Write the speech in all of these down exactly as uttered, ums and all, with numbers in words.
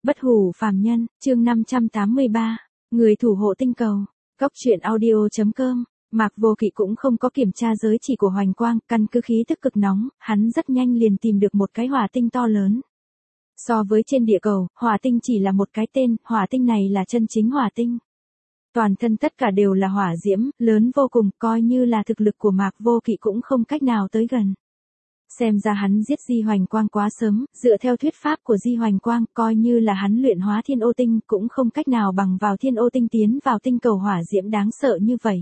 Bất hủ phàm nhân, chương năm trăm tám mươi ba, người thủ hộ tinh cầu. Góc truyện audio chấm com. Mạc Vô Kỵ cũng không có kiểm tra giới chỉ của Hoành Quang, căn cứ khí tức cực nóng, hắn rất nhanh liền tìm được một cái hỏa tinh to lớn. So với trên địa cầu, hỏa tinh chỉ là một cái tên, hỏa tinh này là chân chính hỏa tinh. Toàn thân tất cả đều là hỏa diễm, lớn vô cùng, coi như là thực lực của Mạc Vô Kỵ cũng không cách nào tới gần. Xem ra hắn giết Di Hoành Quang quá sớm, dựa theo thuyết pháp của Di Hoành Quang, coi như là hắn luyện hóa thiên ô tinh, cũng không cách nào bằng vào thiên ô tinh tiến vào tinh cầu hỏa diễm đáng sợ như vậy.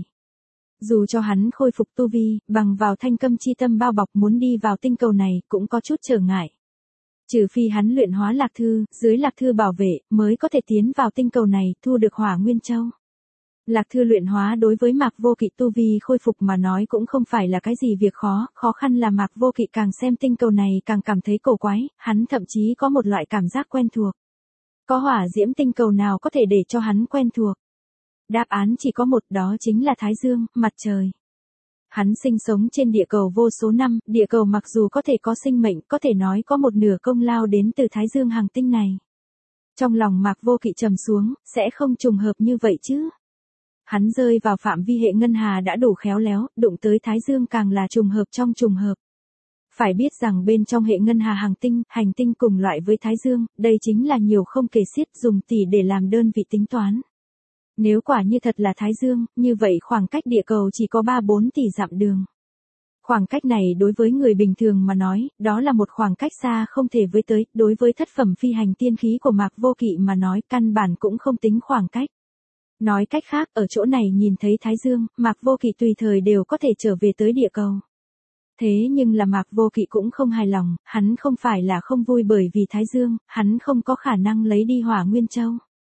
Dù cho hắn khôi phục tu vi, bằng vào thanh câm chi tâm bao bọc muốn đi vào tinh cầu này, cũng có chút trở ngại. Trừ phi hắn luyện hóa Lạc Thư, dưới Lạc Thư bảo vệ, mới có thể tiến vào tinh cầu này, thu được Hỏa Nguyên Châu. Lạc Thư luyện hóa đối với Mạc Vô Kỵ tu vi khôi phục mà nói cũng không phải là cái gì việc khó, khó khăn là Mạc Vô Kỵ càng xem tinh cầu này càng cảm thấy cổ quái, hắn thậm chí có một loại cảm giác quen thuộc. Có hỏa diễm tinh cầu nào có thể để cho hắn quen thuộc? Đáp án chỉ có một, đó chính là Thái Dương, mặt trời. Hắn sinh sống trên địa cầu vô số năm, địa cầu mặc dù có thể có sinh mệnh, có thể nói có một nửa công lao đến từ Thái Dương hành tinh này. Trong lòng Mạc Vô Kỵ trầm xuống, sẽ không trùng hợp như vậy chứ? Hắn rơi vào phạm vi hệ ngân hà đã đủ khéo léo, đụng tới Thái Dương càng là trùng hợp trong trùng hợp. Phải biết rằng bên trong hệ ngân hà hành tinh, hành tinh cùng loại với Thái Dương, đây chính là nhiều không kể xiết, dùng tỷ để làm đơn vị tính toán. Nếu quả như thật là Thái Dương, như vậy khoảng cách địa cầu chỉ có ba bốn tỷ dặm đường. Khoảng cách này đối với người bình thường mà nói, đó là một khoảng cách xa không thể với tới, đối với thất phẩm phi hành tiên khí của Mạc Vô Kỵ mà nói, căn bản cũng không tính khoảng cách. Nói cách khác, ở chỗ này nhìn thấy Thái Dương, Mạc Vô Kỵ tùy thời đều có thể trở về tới địa cầu. Thế nhưng là Mạc Vô Kỵ cũng không hài lòng, hắn không phải là không vui bởi vì Thái Dương, hắn không có khả năng lấy đi Hỏa Nguyên Châu.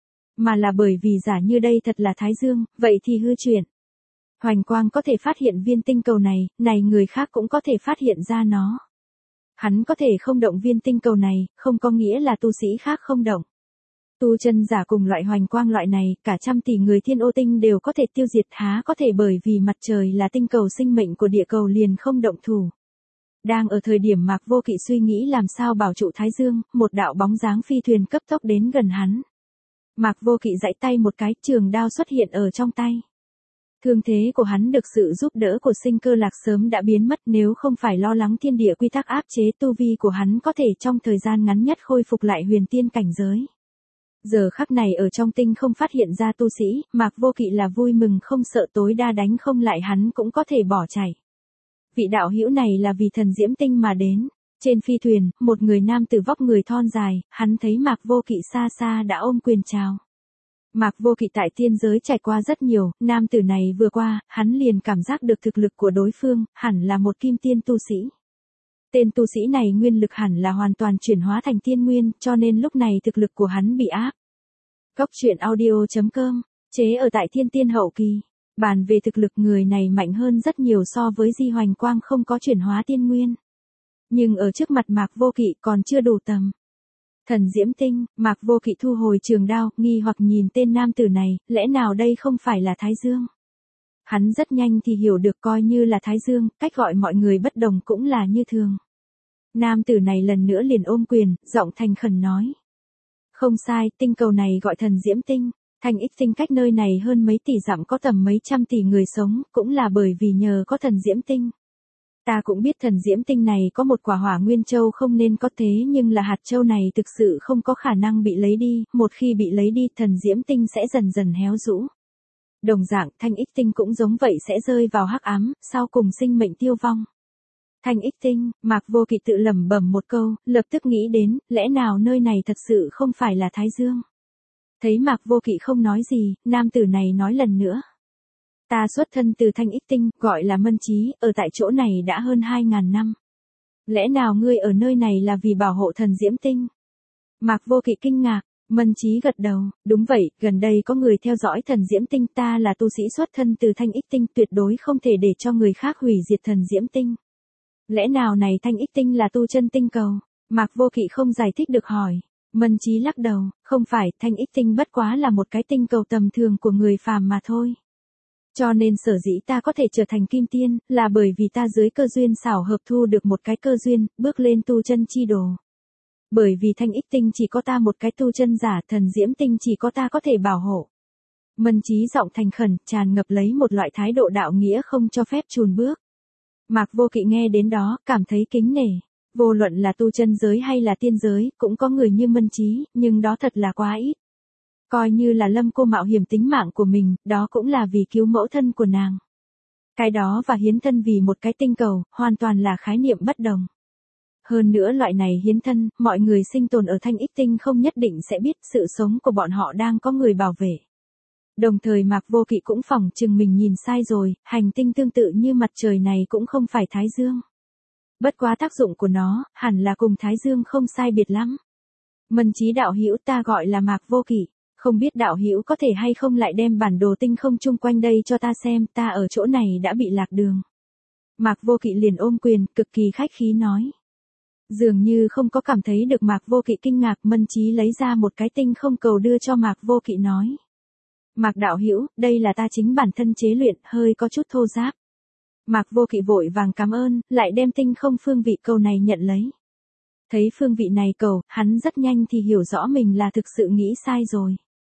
Mà là bởi vì giả như đây thật là Thái Dương, vậy thì hư chuyện. Hoành Quang có thể phát hiện viên tinh cầu này, này người khác cũng có thể phát hiện ra nó. Hắn có thể không động viên tinh cầu này, không có nghĩa là tu sĩ khác không động. Tu chân giả cùng loại Hoành Quang loại này, cả trăm tỷ người thiên ô tinh đều có thể tiêu diệt, há có thể bởi vì mặt trời là tinh cầu sinh mệnh của địa cầu liền không động thủ. Đang ở thời điểm Mạc Vô Kỵ suy nghĩ làm sao bảo trụ Thái Dương, một đạo bóng dáng phi thuyền cấp tốc đến gần hắn. Mạc Vô Kỵ giãy tay một cái, trường đao xuất hiện ở trong tay. Thương thế của hắn được sự giúp đỡ của Sinh Cơ Lạc sớm đã biến mất, nếu không phải lo lắng thiên địa quy tắc áp chế, tu vi của hắn có thể trong thời gian ngắn nhất khôi phục lại huyền tiên cảnh giới. Giờ khắc này ở trong tinh không phát hiện ra tu sĩ, Mạc Vô Kỵ là vui mừng không sợ, tối đa đánh không lại hắn cũng có thể bỏ chạy. Vị đạo hữu này là vì thần diễm tinh mà đến. Trên phi thuyền, một người nam tử vóc người thon dài, hắn thấy Mạc Vô Kỵ xa xa đã ôm quyền chào. Mạc Vô Kỵ tại tiên giới trải qua rất nhiều, nam tử này vừa qua, hắn liền cảm giác được thực lực của đối phương, hẳn là một kim tiên tu sĩ. Tên tu sĩ này nguyên lực hẳn là hoàn toàn chuyển hóa thành tiên nguyên, cho nên lúc này thực lực của hắn bị áp. Góc truyện audio chấm com, chế ở tại thiên tiên hậu kỳ. Bàn về thực lực người này mạnh hơn rất nhiều so với Di Hoành Quang không có chuyển hóa tiên nguyên. Nhưng ở trước mặt Mạc Vô Kỵ còn chưa đủ tầm. Thần diễm tinh, Mạc Vô Kỵ thu hồi trường đao, nghi hoặc nhìn tên nam tử này, lẽ nào đây không phải là Thái Dương? Hắn rất nhanh thì hiểu được, coi như là Thái Dương, cách gọi mọi người bất đồng cũng là như thường. Nam tử này lần nữa liền ôm quyền, giọng thành khẩn nói. Không sai, tinh cầu này gọi thần diễm tinh. Thanh Ích tinh cách nơi này hơn mấy tỷ dặm, có tầm mấy trăm tỷ người sống, cũng là bởi vì nhờ có thần diễm tinh. Ta cũng biết thần diễm tinh này có một quả Hỏa Nguyên Châu không nên có, thế nhưng là hạt châu này thực sự không có khả năng bị lấy đi, một khi bị lấy đi thần diễm tinh sẽ dần dần héo rũ. Đồng dạng, Thanh Ích tinh cũng giống vậy, sẽ rơi vào hắc ám, sau cùng sinh mệnh tiêu vong. Thanh Ích tinh, Mạc Vô Kỵ tự lẩm bẩm một câu, lập tức nghĩ đến, lẽ nào nơi này thật sự không phải là Thái Dương? Thấy Mạc Vô Kỵ không nói gì, nam tử này nói lần nữa. Ta xuất thân từ Thanh Ích tinh, gọi là Mân Chí, ở tại chỗ này đã hơn hai ngàn năm. Lẽ nào ngươi ở nơi này là vì bảo hộ thần diễm tinh? Mạc Vô Kỵ kinh ngạc, Mân Chí gật đầu, đúng vậy, gần đây có người theo dõi thần diễm tinh, ta là tu sĩ xuất thân từ Thanh Ích tinh, tuyệt đối không thể để cho người khác hủy diệt thần diễm tinh. Lẽ nào này Thanh Ích tinh là tu chân tinh cầu? Mạc Vô Kỵ không giải thích được hỏi. Mân Chí lắc đầu, không phải, Thanh Ích tinh bất quá là một cái tinh cầu tầm thường của người phàm mà thôi. Cho nên sở dĩ ta có thể trở thành kim tiên, là bởi vì ta dưới cơ duyên xảo hợp thu được một cái cơ duyên, bước lên tu chân chi đồ. Bởi vì thanh ích tinh chỉ có ta một cái tu chân giả, thần diễm tinh chỉ có ta có thể bảo hộ. Mân Chí giọng thành khẩn, tràn ngập lấy một loại thái độ đạo nghĩa không cho phép chùn bước. Mạc Vô Kỵ nghe đến đó, cảm thấy kính nể. Vô luận là tu chân giới hay là tiên giới, cũng có người như Mân Chí, nhưng đó thật là quá ít. Coi như là Lâm cô mạo hiểm tính mạng của mình, đó cũng là vì cứu mẫu thân của nàng. Cái đó và hiến thân vì một cái tinh cầu, hoàn toàn là khái niệm bất đồng. Hơn nữa loại này hiến thân, mọi người sinh tồn ở thanh ích tinh không nhất định sẽ biết sự sống của bọn họ đang có người bảo vệ. Đồng thời Mạc Vô Kỵ cũng phỏng chừng mình nhìn sai rồi, hành tinh tương tự như mặt trời này cũng không phải Thái Dương. Bất quá tác dụng của nó, hẳn là cùng Thái Dương không sai biệt lắm. Mân Chí đạo hữu, ta gọi là Mạc Vô Kỵ, không biết đạo hữu có thể hay không lại đem bản đồ tinh không chung quanh đây cho ta xem, ta ở chỗ này đã bị lạc đường. Mạc Vô Kỵ liền ôm quyền, cực kỳ khách khí nói. Dường như không có cảm thấy được Mạc Vô Kỵ kinh ngạc, Mân Chí lấy ra một cái tinh không cầu đưa cho Mạc Vô Kỵ nói. Mạc đạo hữu, đây là ta chính bản thân chế luyện, hơi có chút thô ráp. Mạc Vô Kỵ vội vàng cảm ơn, lại đem tinh không phương vị cầu này nhận lấy. Thấy phương vị này cầu, hắn rất nhanh thì hiểu rõ mình là thực sự nghĩ sai rồi.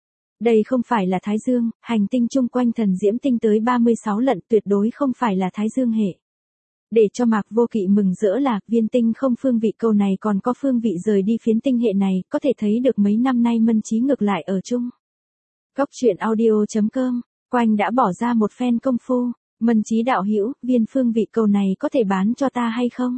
Đây không phải là Thái Dương, hành tinh chung quanh thần diễm tinh tới ba mươi sáu lận, tuyệt đối không phải là Thái Dương hệ. Để cho Mạc Vô Kỵ mừng rỡ là, viên tinh không phương vị cầu này còn có phương vị rời đi phiến tinh hệ này, có thể thấy được mấy năm nay Mân Chí ngược lại ở chung. Góc truyện audio chấm com, Quanh đã bỏ ra một phen công phu, Mân Chí đạo hữu, viên phương vị cầu này có thể bán cho ta hay không?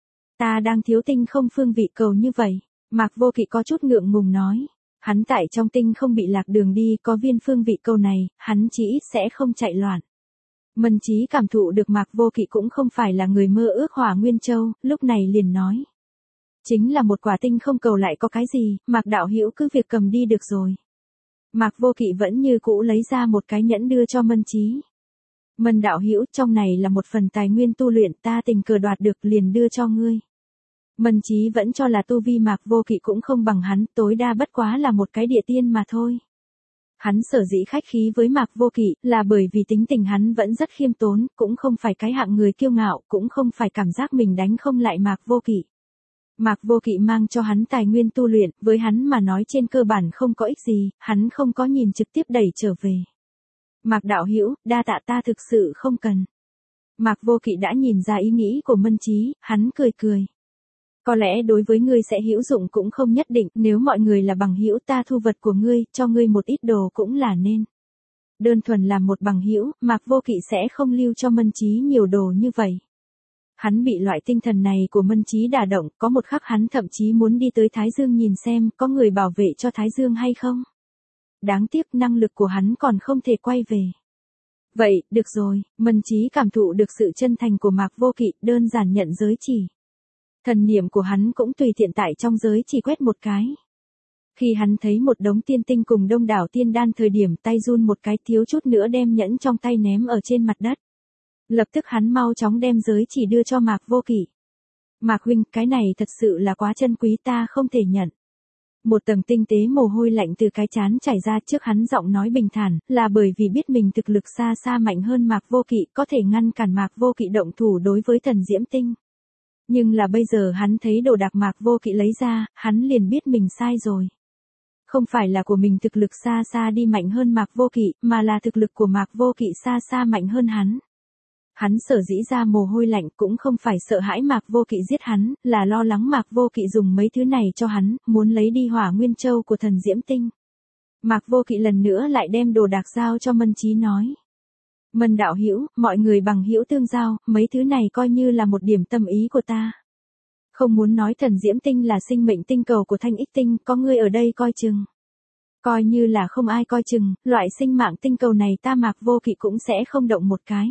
Ta đang thiếu tinh không phương vị cầu như vậy. Mạc Vô Kỵ có chút ngượng ngùng nói. Hắn tại trong tinh không bị lạc đường đi, có viên phương vị cầu này, hắn chỉ ít sẽ không chạy loạn. Mân Chí cảm thụ được Mạc Vô Kỵ cũng không phải là người mơ ước Hỏa Nguyên Châu, lúc này liền nói. Chính là một quả tinh không cầu lại có cái gì, Mạc đạo hữu cứ việc cầm đi được rồi. Mạc Vô Kỵ vẫn như cũ lấy ra một cái nhẫn đưa cho Mân Chí. Mân đạo hữu, trong này là một phần tài nguyên tu luyện ta tình cờ đoạt được liền đưa cho ngươi. Mân Chí vẫn cho là tu vi Mạc Vô Kỵ cũng không bằng hắn, tối đa bất quá là một cái địa tiên mà thôi. Hắn sở dĩ khách khí với Mạc Vô Kỵ là bởi vì tính tình hắn vẫn rất khiêm tốn, cũng không phải cái hạng người kiêu ngạo, cũng không phải cảm giác mình đánh không lại Mạc Vô Kỵ. Mạc Vô Kỵ mang cho hắn tài nguyên tu luyện, với hắn mà nói trên cơ bản không có ích gì, hắn không có nhìn trực tiếp đẩy trở về. Mạc đạo hữu, đa tạ, ta thực sự không cần. Mạc Vô Kỵ đã nhìn ra ý nghĩ của Mân Chí, hắn cười cười. Có lẽ đối với ngươi sẽ hữu dụng cũng không nhất định, nếu mọi người là bằng hữu, ta thu vật của ngươi, cho ngươi một ít đồ cũng là nên. Đơn thuần làm một bằng hữu, Mạc Vô Kỵ sẽ không lưu cho Mân Chí nhiều đồ như vậy. Hắn bị loại tinh thần này của Mân Chí đả động, có một khắc hắn thậm chí muốn đi tới Thái Dương nhìn xem có người bảo vệ cho Thái Dương hay không. Đáng tiếc năng lực của hắn còn không thể quay về. Vậy, được rồi, Mân Chí cảm thụ được sự chân thành của Mạc Vô Kỵ, đơn giản nhận giới chỉ. Thần niệm của hắn cũng tùy tiện tại trong giới chỉ quét một cái. Khi hắn thấy một đống tiên tinh cùng đông đảo tiên đan thời điểm tay run một cái thiếu chút nữa đem nhẫn trong tay ném ở trên mặt đất. Lập tức hắn mau chóng đem giới chỉ đưa cho Mạc Vô Kỵ. Mạc huynh, cái này thật sự là quá chân quý ta không thể nhận. Một tầng tinh tế mồ hôi lạnh từ cái trán chảy ra trước hắn giọng nói bình thản, là bởi vì biết mình thực lực xa xa mạnh hơn Mạc Vô Kỵ có thể ngăn cản Mạc Vô Kỵ động thủ đối với thần diễm tinh. Nhưng là bây giờ hắn thấy đồ đạc Mạc Vô Kỵ lấy ra, hắn liền biết mình sai rồi. Không phải là của mình thực lực xa xa đi mạnh hơn Mạc Vô Kỵ, mà là thực lực của Mạc Vô Kỵ xa xa mạnh hơn hắn. Hắn sở dĩ ra mồ hôi lạnh cũng không phải sợ hãi Mạc Vô Kỵ giết hắn, là lo lắng Mạc Vô Kỵ dùng mấy thứ này cho hắn, muốn lấy đi Hỏa Nguyên Châu của thần diễm tinh. Mạc Vô Kỵ lần nữa lại đem đồ đạc giao cho Mân Chí nói. Mân đạo hữu, mọi người bằng hữu tương giao, mấy thứ này coi như là một điểm tâm ý của ta. Không muốn nói thần diễm tinh là sinh mệnh tinh cầu của thanh ích tinh, có ngươi ở đây coi chừng. Coi như là không ai coi chừng, loại sinh mạng tinh cầu này ta Mạc Vô Kỵ cũng sẽ không động một cái.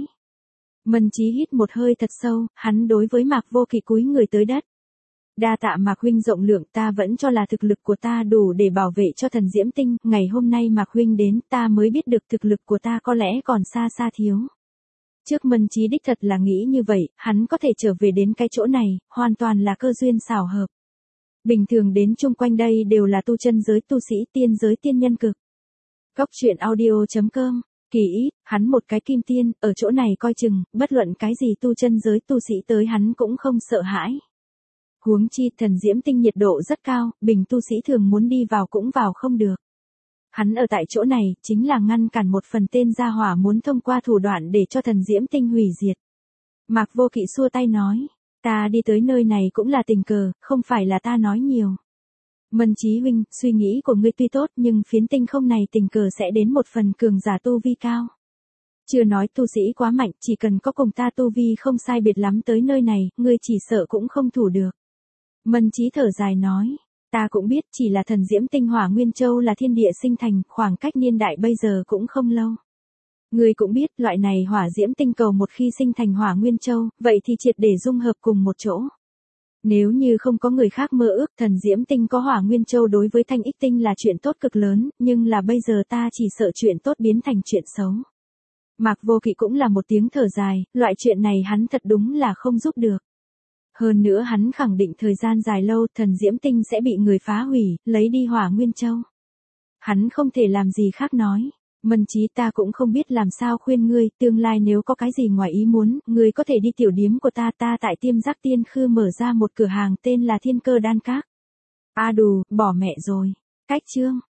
Mân Chí hít một hơi thật sâu, hắn đối với Mạc Vô Kỵ cúi người tới đất. Đa tạ Mạc huynh rộng lượng, ta vẫn cho là thực lực của ta đủ để bảo vệ cho thần diễm tinh, ngày hôm nay Mạc huynh đến ta mới biết được thực lực của ta có lẽ còn xa xa thiếu. Trước Mân Chí đích thật là nghĩ như vậy, hắn có thể trở về đến cái chỗ này, hoàn toàn là cơ duyên xảo hợp. Bình thường đến chung quanh đây đều là tu chân giới tu sĩ tiên giới tiên nhân cực. Góc truyện audio chấm com, kỳ ít, hắn một cái kim tiên, ở chỗ này coi chừng, bất luận cái gì tu chân giới tu sĩ tới hắn cũng không sợ hãi. Huống chi thần diễm tinh nhiệt độ rất cao, bình tu sĩ thường muốn đi vào cũng vào không được. Hắn ở tại chỗ này, chính là ngăn cản một phần tên gia hỏa muốn thông qua thủ đoạn để cho thần diễm tinh hủy diệt. Mạc Vô Kỵ xua tay nói, ta đi tới nơi này cũng là tình cờ, không phải là ta nói nhiều. Mân Chí huynh, suy nghĩ của ngươi tuy tốt nhưng phiến tinh không này tình cờ sẽ đến một phần cường giả tu vi cao. Chưa nói tu sĩ quá mạnh, chỉ cần có cùng ta tu vi không sai biệt lắm tới nơi này, ngươi chỉ sợ cũng không thủ được. Mân Chí thở dài nói, ta cũng biết chỉ là thần diễm tinh hỏa Nguyên Châu là thiên địa sinh thành, khoảng cách niên đại bây giờ cũng không lâu. Ngươi cũng biết, loại này hỏa diễm tinh cầu một khi sinh thành hỏa Nguyên Châu, vậy thì triệt để dung hợp cùng một chỗ. Nếu như không có người khác mơ ước, thần diễm tinh có hỏa Nguyên Châu đối với Thanh Ích tinh là chuyện tốt cực lớn, nhưng là bây giờ ta chỉ sợ chuyện tốt biến thành chuyện xấu. Mạc Vô Kỵ cũng là một tiếng thở dài, loại chuyện này hắn thật đúng là không giúp được. Hơn nữa hắn khẳng định thời gian dài lâu thần diễm tinh sẽ bị người phá hủy, lấy đi hỏa Nguyên Châu. Hắn không thể làm gì khác nói. Mân Chí, ta cũng không biết làm sao khuyên ngươi, tương lai nếu có cái gì ngoài ý muốn, ngươi có thể đi tiểu điếm của ta, ta tại Tiêm Giác Tiên Khư mở ra một cửa hàng tên là Thiên Cơ Đan Các. A đù, bỏ mẹ rồi. Cách chương.